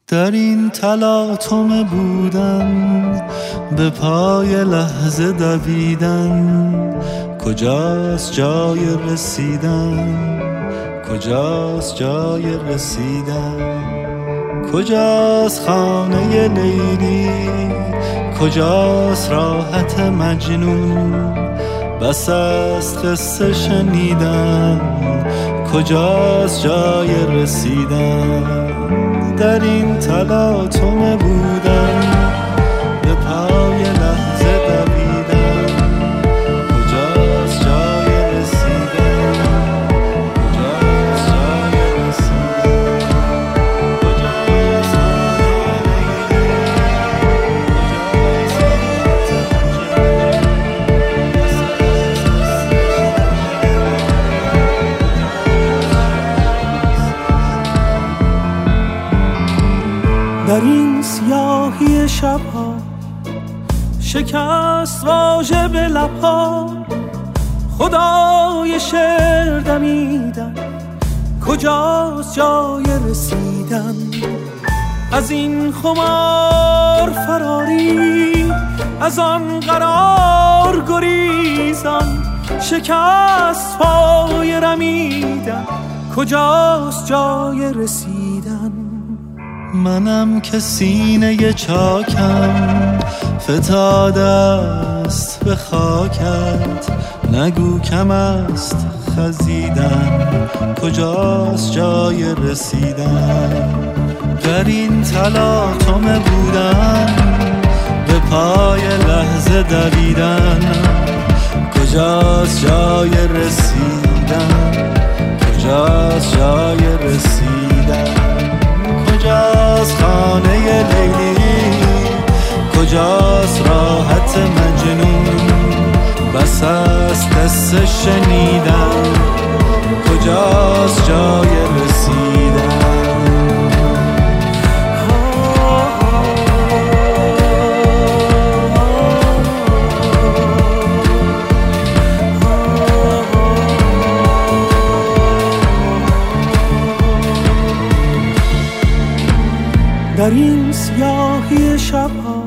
در این تلاطم بودن، به پای لحظه دویدن، کجاست جای رسیدن؟ کجاست جای رسیدن؟ کجاست خانه لیلی؟ کجاست راحت مجنون؟ بس است قصه شنیدن، کجاست جای رسیدن؟ در این تلاطم بودن، به پای لحظه دویدن، کجاست جای رسیدن؟ کجاست جای رسیدن؟ کجاست در این سیاهی شبها شکست واژه به لبها، خدای شعر دمیدن، کجاست جای رسیدن؟ از این خمار فراری، از آن قرار گریزان، شکست پای رمیدن، کجاست جای رسیدن؟ منم که سینه چاکم فتاده است به خاکت، نگو کم است خزیدن، کجاست جای رسیدن؟ در این تلاطم بودن، به پای لحظه دویدن، کجاست جای رسیدن؟ کجاست جای رسیدن؟ کجاست خانه لیلی؟ کجاست راحت مجنون؟ بس است قصه شنیدن، کجاست جای رسیدن؟ در این سیاهی شبها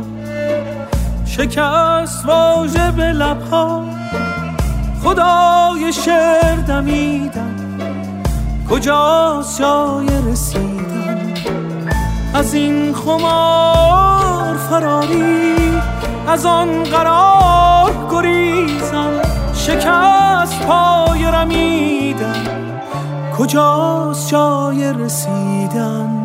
شکست واژه به لبها، خدای شعر دمیدن، کجاست جای رسیدن؟ از این خمار فراری، از آن قرار گریزان، شکست پای رمیدن، کجاست جای رسیدن؟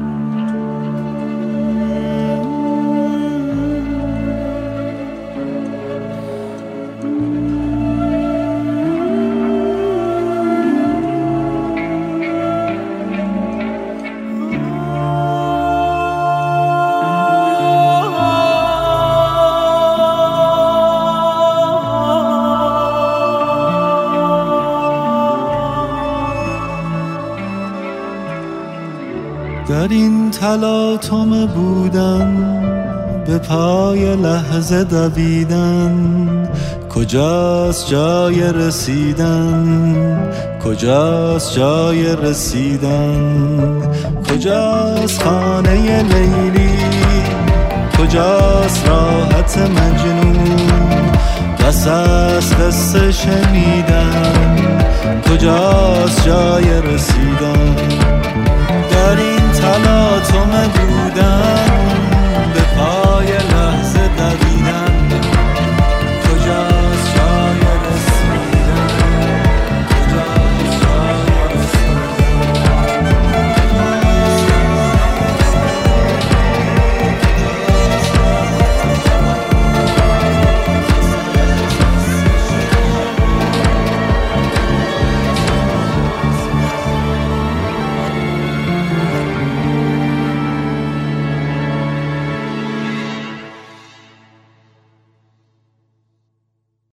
در این تلاطم بودن، به پای لحظه دویدن، کجاست جای رسیدن؟ کجاست جای رسیدن؟ کجاست خانه لیلی؟ کجاست راحت مجنون؟ بس است قصه شنیدن، کجاست جای رسیدن؟ در این تلاطم بودن،